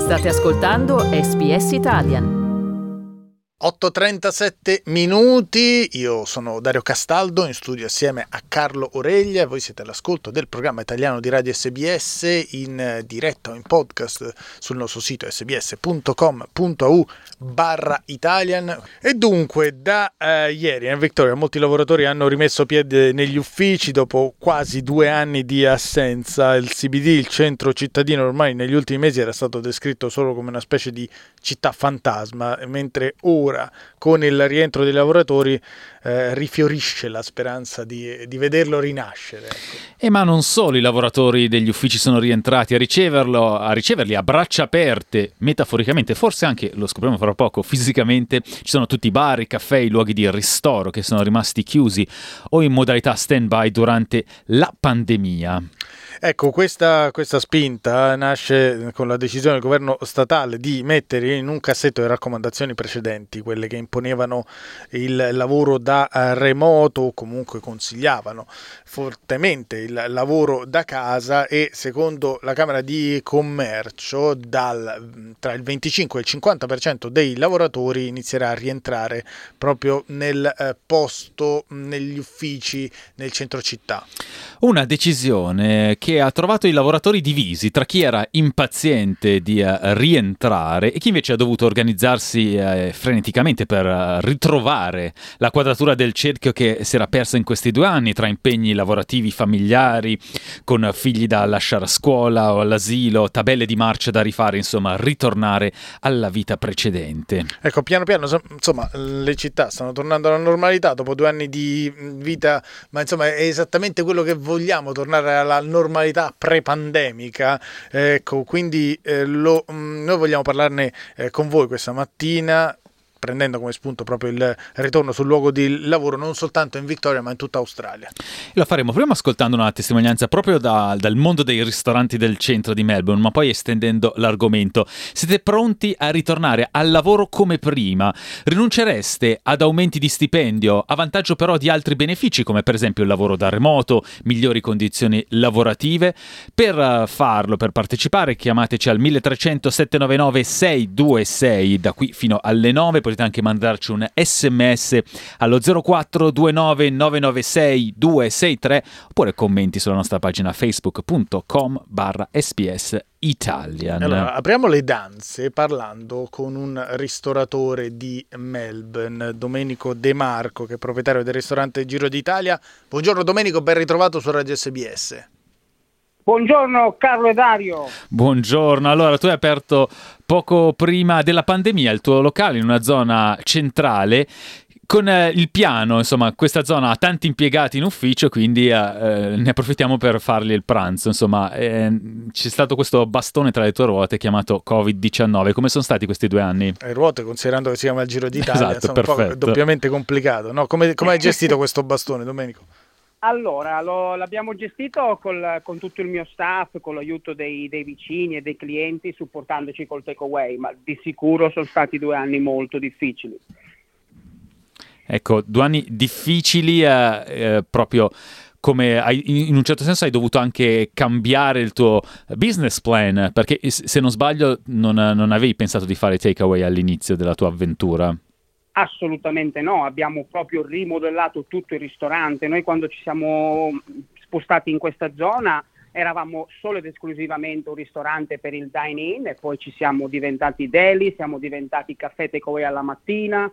State ascoltando SBS Italian. 8:37 minuti, io sono Dario Castaldo, in studio assieme a Carlo Oreglia e voi siete all'ascolto del programma italiano di Radio SBS in diretta o in podcast sul nostro sito sbs.com.au/Italian. E dunque da ieri in Victoria molti lavoratori hanno rimesso piede negli uffici dopo quasi 2 anni di assenza. Il CBD, il centro cittadino, ormai negli ultimi mesi era stato descritto solo come una specie di città fantasma, mentre ora con il rientro dei lavoratori rifiorisce la speranza di vederlo rinascere. Ecco. Ma non solo i lavoratori degli uffici sono rientrati a riceverli a braccia aperte, metaforicamente, forse anche, lo scopriremo fra poco, fisicamente. Ci sono tutti i bar, i caffè, i luoghi di ristoro che sono rimasti chiusi o in modalità stand-by durante la pandemia. Ecco, questa spinta nasce con la decisione del governo statale di mettere in un cassetto le raccomandazioni precedenti, quelle che imponevano il lavoro da remoto o comunque consigliavano fortemente il lavoro da casa, e secondo la Camera di Commercio tra il 25 e il 50% dei lavoratori inizierà a rientrare proprio nel posto, negli uffici, nel centro città. Una decisione che ha trovato i lavoratori divisi tra chi era impaziente di rientrare e chi invece ha dovuto organizzarsi freneticamente per ritrovare la quadratura del cerchio che si era persa in questi 2 anni tra impegni lavorativi familiari, con figli da lasciare a scuola o all'asilo, tabelle di marcia da rifare, insomma ritornare alla vita precedente. Ecco, piano piano insomma le città stanno tornando alla normalità dopo 2 anni di vita, ma insomma è esattamente quello che vogliamo, tornare alla normalità pre-pandemica. Ecco, quindi noi vogliamo parlarne con voi questa mattina, prendendo come spunto proprio il ritorno sul luogo di lavoro non soltanto in Victoria ma in tutta Australia. Lo faremo prima ascoltando una testimonianza proprio dal mondo dei ristoranti del centro di Melbourne, ma poi estendendo l'argomento. Siete pronti a ritornare al lavoro come prima? Rinuncereste ad aumenti di stipendio, a vantaggio però di altri benefici come per esempio il lavoro da remoto, migliori condizioni lavorative? Per farlo, per partecipare, chiamateci al 1300 799 626 da qui fino alle 9. Potete anche mandarci un SMS allo 0429 996 263 oppure commenti sulla nostra pagina facebook.com/SBS Italian. Allora, apriamo le danze parlando con un ristoratore di Melbourne, Domenico De Marco, che è proprietario del ristorante Giro d'Italia. Buongiorno Domenico, ben ritrovato su Radio SBS. Buongiorno Carlo e Dario. Buongiorno, allora tu hai aperto poco prima della pandemia il tuo locale in una zona centrale con il piano, insomma questa zona ha tanti impiegati in ufficio, quindi ne approfittiamo per fargli il pranzo, insomma c'è stato questo bastone tra le tue ruote chiamato Covid-19. Come sono stati questi 2 anni? Le ruote, considerando che si chiama il Giro d'Italia, esatto, insomma, un po' doppiamente complicato, no? Come hai gestito questo bastone, Domenico? Allora, l'abbiamo gestito con tutto il mio staff, con l'aiuto dei vicini e dei clienti, supportandoci col takeaway, ma di sicuro sono stati 2 anni molto difficili. Ecco, 2 anni difficili proprio come in un certo senso hai dovuto anche cambiare il tuo business plan, perché se non sbaglio non avevi pensato di fare takeaway all'inizio della tua avventura. Assolutamente no, abbiamo proprio rimodellato tutto il ristorante. Noi quando ci siamo spostati in questa zona eravamo solo ed esclusivamente un ristorante per il dine-in e poi ci siamo diventati deli, siamo diventati caffè takeaway alla mattina,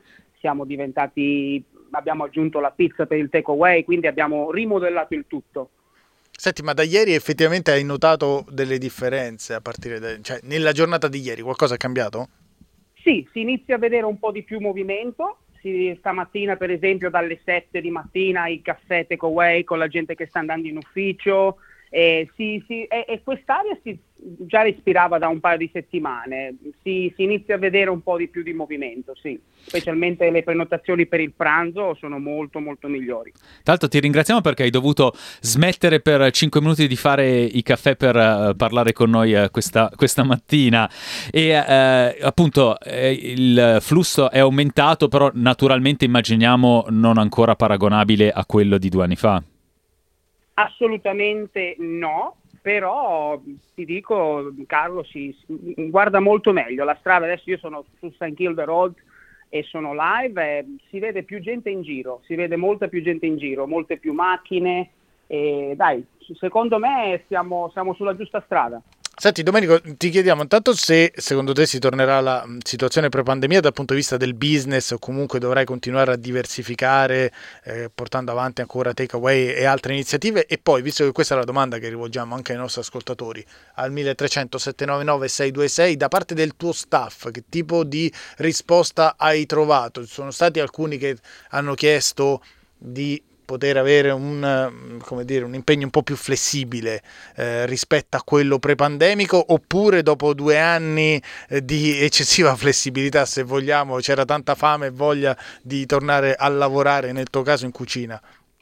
abbiamo aggiunto la pizza per il takeaway, quindi abbiamo rimodellato il tutto. Senti, ma da ieri effettivamente hai notato delle differenze cioè nella giornata di ieri qualcosa è cambiato? Sì, si inizia a vedere un po' di più movimento. Stamattina, per esempio, dalle 7 di mattina i caffè takeaway con la gente che sta andando in ufficio. E quest'area si già respirava da un paio di settimane, si inizia a vedere un po' di più di movimento, sì, specialmente le prenotazioni per il pranzo sono molto molto migliori. Tra l'altro ti ringraziamo perché hai dovuto smettere per 5 minuti di fare i caffè per parlare con noi questa mattina e appunto il flusso è aumentato, però naturalmente immaginiamo non ancora paragonabile a quello di 2 anni fa. Assolutamente no, però ti dico, Carlo, si guarda molto meglio la strada. Adesso io sono su St. Kilda Road e sono live e si vede più gente in giro, si vede molta più gente in giro, molte più macchine, e dai, secondo me siamo sulla giusta strada. Senti Domenico, ti chiediamo intanto se secondo te si tornerà alla situazione pre-pandemia dal punto di vista del business, o comunque dovrai continuare a diversificare portando avanti ancora takeaway e altre iniziative. E poi, visto che questa è la domanda che rivolgiamo anche ai nostri ascoltatori, al 1300 799 626, da parte del tuo staff che tipo di risposta hai trovato? Ci sono stati alcuni che hanno chiesto di poter avere un impegno un po' più flessibile rispetto a quello pre-pandemico, oppure dopo 2 anni di eccessiva flessibilità, se vogliamo, c'era tanta fame e voglia di tornare a lavorare, nel tuo caso in cucina?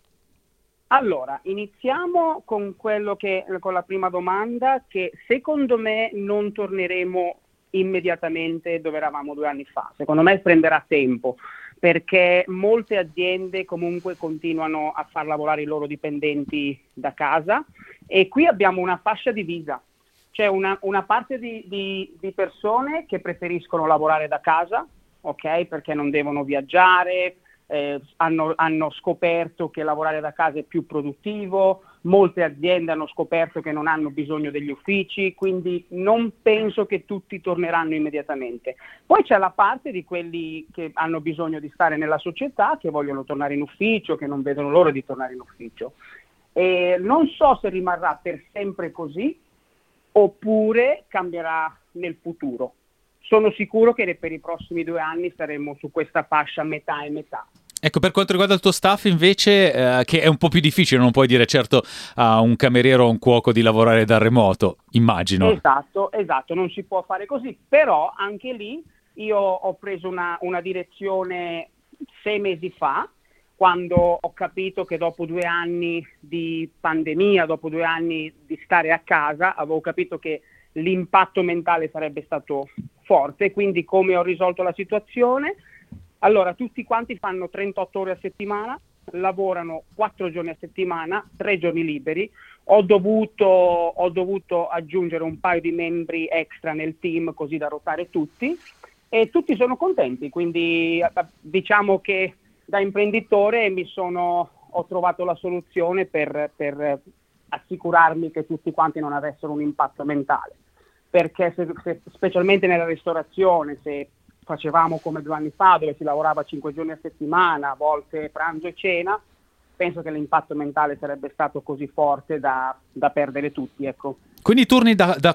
Allora, iniziamo con la prima domanda, che secondo me non torneremo immediatamente dove eravamo 2 anni fa. Secondo me prenderà tempo, perché molte aziende comunque continuano a far lavorare i loro dipendenti da casa, e qui abbiamo una fascia divisa. C'è una parte di persone che preferiscono lavorare da casa, ok? Perché non devono viaggiare, hanno scoperto che lavorare da casa è più produttivo, molte aziende hanno scoperto che non hanno bisogno degli uffici, quindi non penso che tutti torneranno immediatamente. Poi c'è la parte di quelli che hanno bisogno di stare nella società, che vogliono tornare in ufficio, che non vedono l'ora di tornare in ufficio. E non so se rimarrà per sempre così oppure cambierà nel futuro. Sono sicuro che per i prossimi 2 anni saremo su questa fascia metà e metà. Ecco, per quanto riguarda il tuo staff invece, che è un po' più difficile, non puoi dire certo a un cameriere o un cuoco di lavorare da remoto, immagino. Esatto, non si può fare così, però anche lì io ho preso una direzione 6 mesi fa, quando ho capito che dopo 2 anni di pandemia, dopo 2 anni di stare a casa, avevo capito che l'impatto mentale sarebbe stato forte, quindi come ho risolto la situazione? Allora, tutti quanti fanno 38 ore a settimana, lavorano 4 giorni a settimana, 3 giorni liberi. Ho dovuto aggiungere un paio di membri extra nel team, così da rotare tutti, e tutti sono contenti. Quindi diciamo che da imprenditore ho trovato la soluzione per assicurarmi che tutti quanti non avessero un impatto mentale. Perché specialmente nella ristorazione, se facevamo come 2 anni fa, dove si lavorava 5 giorni a settimana, a volte pranzo e cena, penso che l'impatto mentale sarebbe stato così forte da perdere tutti, ecco. Quindi turni da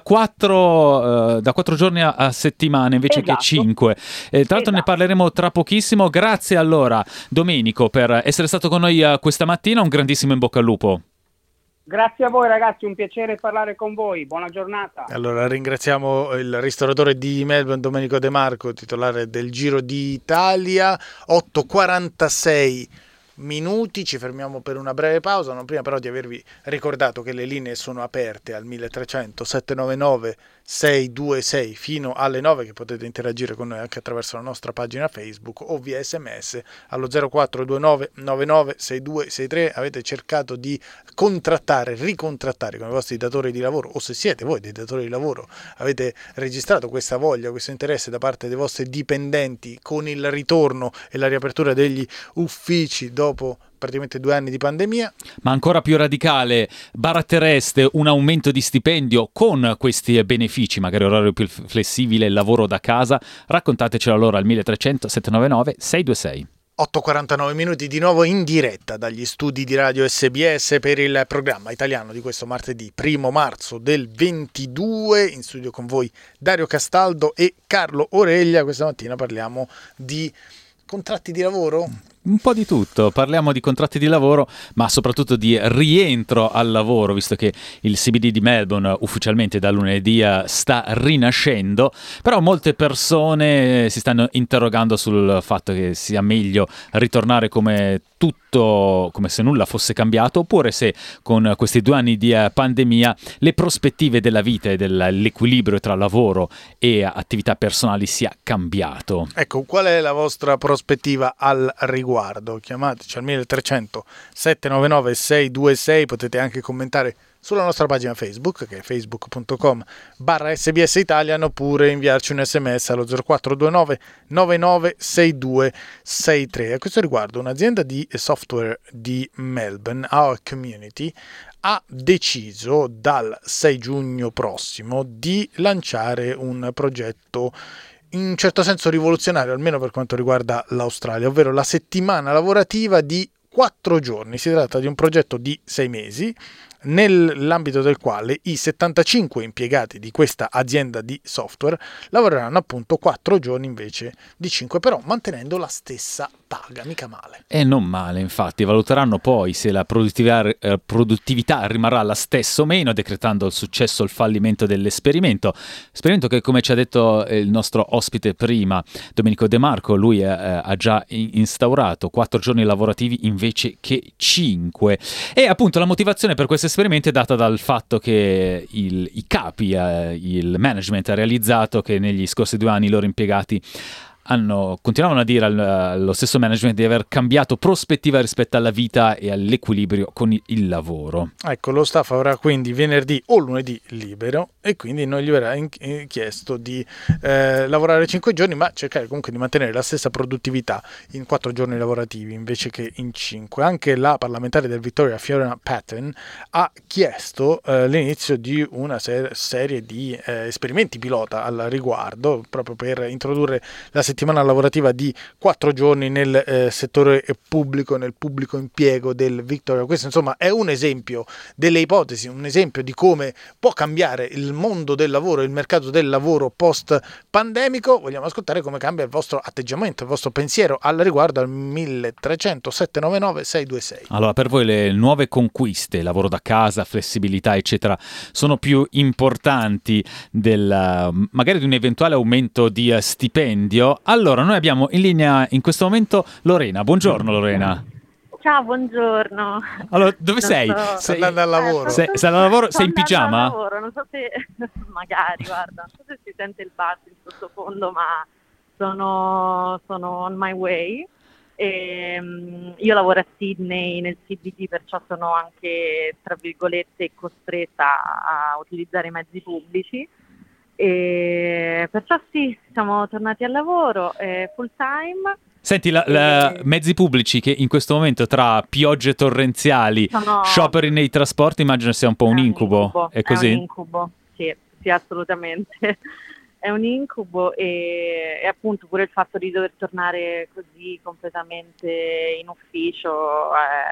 4 giorni a settimana invece che 5. Tra l'altro ne parleremo tra pochissimo. Grazie allora Domenico per essere stato con noi questa mattina, un grandissimo in bocca al lupo. Grazie a voi ragazzi, un piacere parlare con voi, buona giornata. Allora ringraziamo il ristoratore di Melbourne Domenico De Marco, titolare del Giro d'Italia. 8:46 minuti, ci fermiamo per una breve pausa, non prima però di avervi ricordato che le linee sono aperte al 1300 799 626 fino alle 9, che potete interagire con noi anche attraverso la nostra pagina Facebook o via SMS allo 0429 99 6263. Avete cercato di ricontrattare con i vostri datori di lavoro, o se siete voi dei datori di lavoro avete registrato questa voglia, questo interesse da parte dei vostri dipendenti con il ritorno e la riapertura degli uffici dopo praticamente 2 anni di pandemia. Ma ancora più radicale, barattereste un aumento di stipendio con questi benefici, magari orario più flessibile, lavoro da casa? Raccontatecelo allora al 1300 799 626. 8:49 minuti di nuovo in diretta dagli studi di Radio SBS per il programma italiano di questo martedì 1 marzo del 22. In studio con voi Dario Castaldo e Carlo Oreglia. Questa mattina parliamo di contratti di lavoro? Un po' di tutto, parliamo di contratti di lavoro, ma soprattutto di rientro al lavoro, visto che il CBD di Melbourne ufficialmente da lunedì sta rinascendo, però molte persone si stanno interrogando sul fatto che sia meglio ritornare come tutto, come se nulla fosse cambiato, oppure se con questi 2 anni di pandemia le prospettive della vita e dell'equilibrio tra lavoro e attività personali sia cambiato. Ecco, qual è la vostra prospettiva al riguardo? Chiamateci al 1300 799 626, potete anche commentare sulla nostra pagina Facebook, che è facebook.com/SBS Italian, oppure inviarci un sms allo 0429 996263. A questo riguardo, un'azienda di software di Melbourne, Our Community, ha deciso dal 6 giugno prossimo di lanciare un progetto in un certo senso rivoluzionario, almeno per quanto riguarda l'Australia, ovvero la settimana lavorativa di 4 giorni. Si tratta di un progetto di 6 mesi, nell'ambito del quale i 75 impiegati di questa azienda di software lavoreranno appunto 4 giorni invece di 5, però mantenendo la stessa paga, mica male. E non male, infatti. Valuteranno poi se la produttività rimarrà la stessa o meno, decretando il successo o il fallimento dell'esperimento. Esperimento che, come ci ha detto il nostro ospite prima, Domenico De Marco, lui ha già instaurato 4 giorni lavorativi invece che 5. E appunto la motivazione per questo esperimento è data dal fatto che i capi, il management ha realizzato che negli scorsi 2 anni i loro impiegati continuavano a dire allo stesso management di aver cambiato prospettiva rispetto alla vita e all'equilibrio con il lavoro. Ecco, lo staff avrà quindi venerdì o lunedì libero e quindi non gli verrà chiesto di lavorare 5 giorni, ma cercare comunque di mantenere la stessa produttività in 4 giorni lavorativi invece che in 5. Anche la parlamentare del Victoria, Fiona Patten, ha chiesto l'inizio di una serie di esperimenti pilota al riguardo, proprio per introdurre la settimana lavorativa di 4 giorni nel settore pubblico, nel pubblico impiego del Victoria. Questo insomma è un esempio delle ipotesi, un esempio di come può cambiare il mondo del lavoro, il mercato del lavoro post pandemico. Vogliamo ascoltare come cambia il vostro atteggiamento, il vostro pensiero al riguardo al 1300 799 626. Allora, per voi le nuove conquiste, lavoro da casa, flessibilità eccetera, sono più importanti magari di un eventuale aumento di stipendio? Allora, noi abbiamo in linea in questo momento Lorena. Buongiorno Lorena. Ciao, buongiorno. Allora, dove sei? Stai andando al lavoro? Sei al lavoro? Sei in pigiama? Al lavoro, non so se magari, guarda, non so se si sente il basso in sottofondo, ma sono on my way. Io lavoro a Sydney nel CBD, perciò sono anche, tra virgolette, costretta a utilizzare i mezzi pubblici. E perciò sì, siamo tornati al lavoro full time. Senti, mezzi pubblici che in questo momento tra piogge torrenziali, scioperi nei trasporti, immagino sia un po' un incubo. È così? È un incubo, sì, assolutamente. È un incubo e appunto pure il fatto di dover tornare così completamente in ufficio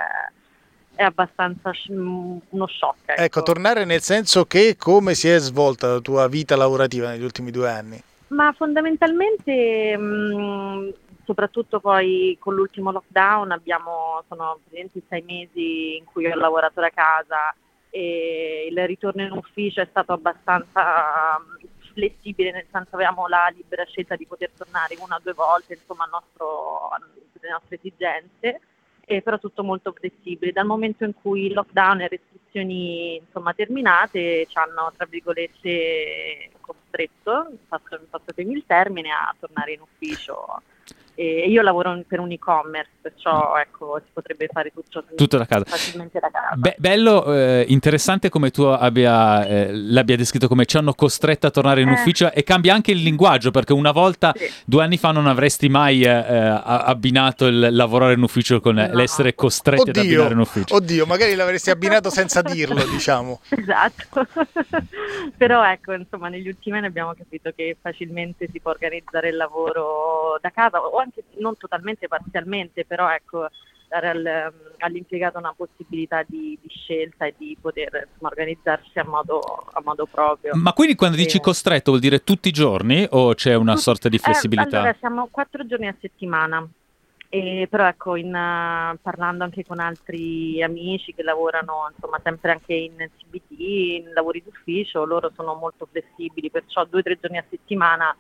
è abbastanza uno shock. Ecco, tornare nel senso che come si è svolta la tua vita lavorativa negli ultimi 2 anni? Ma fondamentalmente, soprattutto poi con l'ultimo lockdown, sono presenti 6 mesi in cui ho lavorato da casa e il ritorno in ufficio è stato abbastanza flessibile, nel senso avevamo la libera scelta di poter tornare 1 o 2 volte, insomma, alle nostre esigenze. Però tutto molto flessibile. Dal momento in cui il lockdown e restrizioni insomma terminate ci hanno, tra virgolette, costretto, passatemi il termine, a tornare in ufficio. E io lavoro per un e-commerce, perciò ecco, si potrebbe fare tutto da casa. Facilmente da casa. Bello, interessante come tu l'abbia descritto, come ci hanno costretto a tornare in ufficio, e cambia anche il linguaggio, perché una volta, 2 anni fa, non avresti mai abbinato il lavorare in ufficio con l'essere costretti ad abbinare in ufficio. Oddio, magari l'avresti abbinato senza dirlo, diciamo. Esatto. Però ecco, insomma, negli ultimi anni abbiamo capito che facilmente si può organizzare il lavoro da casa, o anche non totalmente, parzialmente, però ecco, dare all'impiegato una possibilità di scelta e di poter, insomma, organizzarsi a modo proprio. Ma quindi quando dici costretto vuol dire tutti i giorni o c'è una sorta di flessibilità? Allora, siamo 4 giorni a settimana. Però ecco, parlando anche con altri amici che lavorano insomma sempre anche in CBT, in lavori d'ufficio, loro sono molto flessibili, perciò 2 o 3 giorni a settimana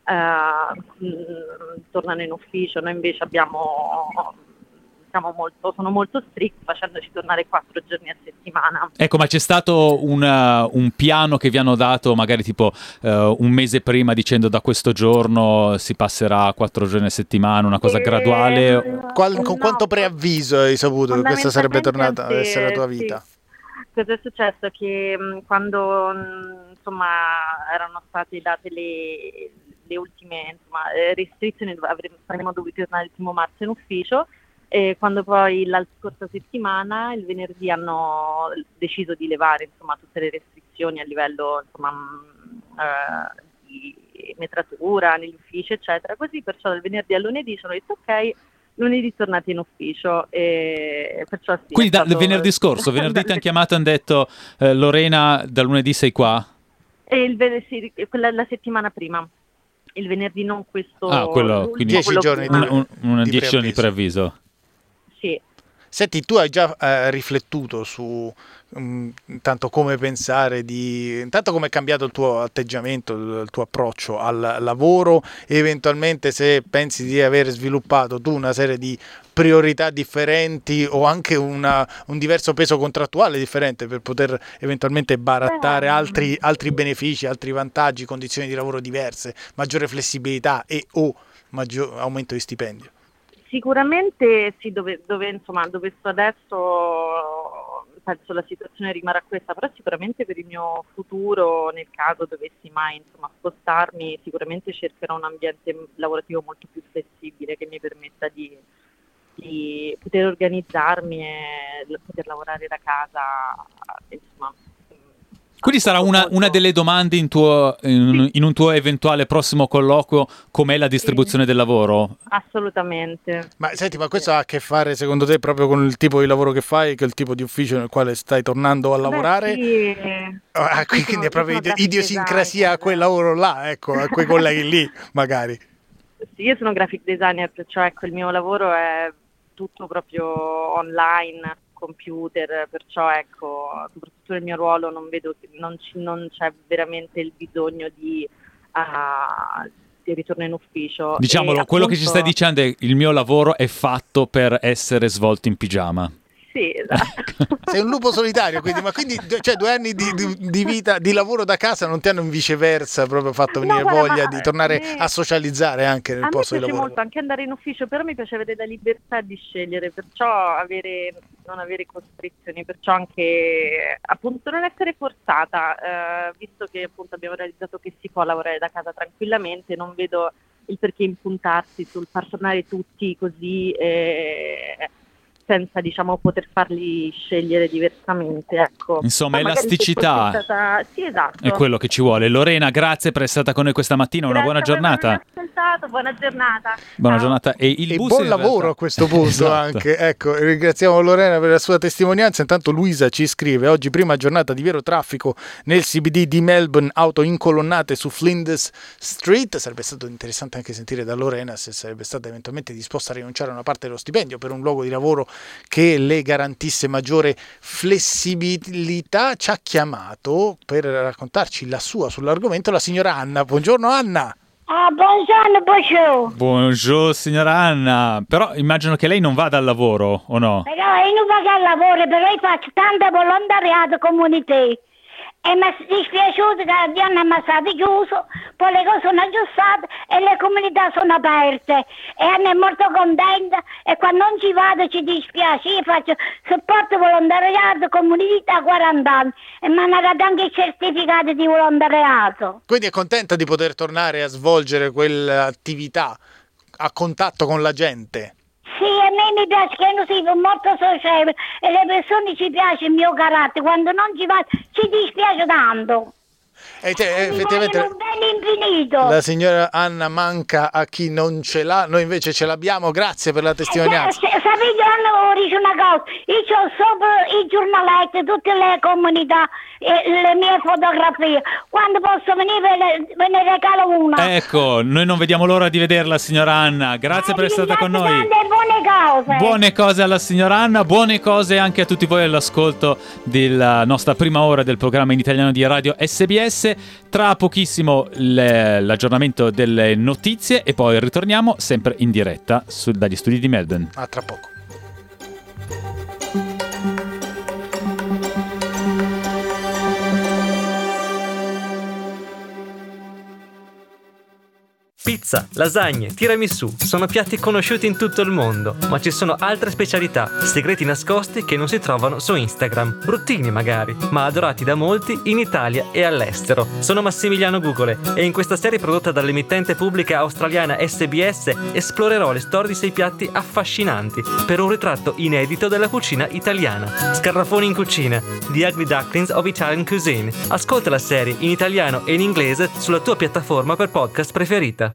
tornano in ufficio. Noi invece sono molto strict, facendoci tornare 4 giorni a settimana. Ecco, ma c'è stato un piano che vi hanno dato magari tipo un mese prima, dicendo da questo giorno si passerà a 4 giorni a settimana, una cosa graduale? Con quanto preavviso hai saputo che questa sarebbe tornata ad essere la tua vita? Sì. Cosa è successo? Che quando insomma erano state date le ultime restrizioni, saremmo dovuti tornare il 1 marzo in ufficio, e quando poi la scorsa settimana, il venerdì, hanno deciso di levare insomma tutte le restrizioni a livello di metratura negli uffici eccetera, così perciò dal venerdì al lunedì sono detto ok, lunedì tornati in ufficio, e perciò sì. Quindi dal venerdì scorso, venerdì ti hanno chiamato e hanno detto Lorena, da lunedì sei qua? E la settimana prima, il venerdì, non questo. Quindi 10 giorni di 10 giorni di preavviso. preavviso. Sì. Senti, tu hai già riflettuto su intanto come pensare intanto come è cambiato il tuo atteggiamento, il tuo approccio al lavoro, e eventualmente se pensi di aver sviluppato tu una serie di priorità differenti o anche un diverso peso contrattuale differente per poter eventualmente barattare altri benefici, altri vantaggi, condizioni di lavoro diverse, maggiore flessibilità e o maggior aumento di stipendio. Sicuramente sì, dove sto adesso penso la situazione rimarrà questa, però sicuramente per il mio futuro, nel caso dovessi mai spostarmi, sicuramente cercherò un ambiente lavorativo molto più flessibile che mi permetta di poter organizzarmi e poter lavorare da casa, insomma. Quindi sarà una delle domande in un tuo eventuale prossimo colloquio, com'è la distribuzione del lavoro? Assolutamente. Ma senti, ma questo ha a che fare secondo te proprio con il tipo di lavoro che fai, che è il tipo di ufficio nel quale stai tornando a lavorare? Sì. Quindi è proprio idiosincrasia a quel lavoro là, ecco, a quei colleghi lì magari. Sì, io sono graphic designer, perciò ecco, il mio lavoro è tutto proprio online, computer, perciò ecco, soprattutto nel mio ruolo non vedo che non c'è veramente il bisogno di ritorno in ufficio. Diciamolo, quello che ci stai dicendo è: il mio lavoro è fatto per essere svolto in pigiama. Sì, esatto. Sei un lupo solitario, quindi 2 anni di vita, di lavoro da casa non ti hanno viceversa proprio fatto venire voglia di tornare a socializzare anche nel posto di lavoro? A me piace molto anche andare in ufficio, però mi piace avere la libertà di scegliere, perciò non avere costrizioni, perciò anche appunto non essere forzata, visto che appunto abbiamo realizzato che si può lavorare da casa tranquillamente, non vedo il perché impuntarsi sul far tornare tutti così senza poter farli scegliere diversamente, ecco. Insomma, elasticità sì, esatto. È quello che ci vuole. Lorena, grazie per essere stata con noi questa mattina. Una buona giornata. Buona giornata. Buona giornata. E buon lavoro a questo punto. Esatto. Anche. Ecco, ringraziamo Lorena per la sua testimonianza. Intanto Luisa ci scrive: oggi prima giornata di vero traffico nel CBD di Melbourne, auto incolonnate su Flinders Street. Sarebbe stato interessante anche sentire da Lorena se sarebbe stata eventualmente disposta a rinunciare a una parte dello stipendio per un luogo di lavoro che le garantisse maggiore flessibilità. Ci ha chiamato per raccontarci la sua sull'argomento la signora Anna. Buongiorno Anna. Buongiorno. Buongiorno signora Anna, però immagino che lei non vada al lavoro, o no? Però io non vado al lavoro, però io faccio tanto volontariato comunità. E mi è dispiaciuto che gli anni è stato chiuso, poi le cose sono aggiustate e le comunità sono aperte e Anna è molto contenta, e quando non ci vado ci dispiace. Io faccio supporto volontariato comunità 40 anni e mi hanno dato anche il certificato di volontariato. Quindi è contenta di poter tornare a svolgere quell'attività a contatto con la gente? Sì, a me mi piace che io sono molto socievole e le persone ci piace il mio carattere, quando non ci vado ci dispiace tanto. Effettivamente un bene infinito. La signora Anna manca a chi non ce l'ha, noi invece ce l'abbiamo. Grazie per la testimonianza. Sapete, Anna, dice una cosa: io ho sopra i giornaletti, tutte le comunità e le mie fotografie. Quando posso venire ve ne regalo una. Ecco, noi non vediamo l'ora di vederla, signora Anna. Grazie per essere stata con noi. Buone cose. Buone cose alla signora Anna, buone cose anche a tutti voi all'ascolto della nostra prima ora del programma in italiano di Radio SBS. Tra pochissimo l'aggiornamento delle notizie e poi ritorniamo sempre in diretta dagli studi di Melbourne. A tra poco. Pizza, lasagne, tiramisù sono piatti conosciuti in tutto il mondo, ma ci sono altre specialità, segreti nascosti che non si trovano su Instagram, bruttini magari, ma adorati da molti in Italia e all'estero. Sono Massimiliano Gugole e in questa serie prodotta dall'emittente pubblica australiana SBS esplorerò le storie di 6 piatti affascinanti per un ritratto inedito della cucina italiana. Scarafoni in cucina, The Ugly Ducklings of Italian Cuisine. Ascolta la serie in italiano e in inglese sulla tua piattaforma per podcast preferita.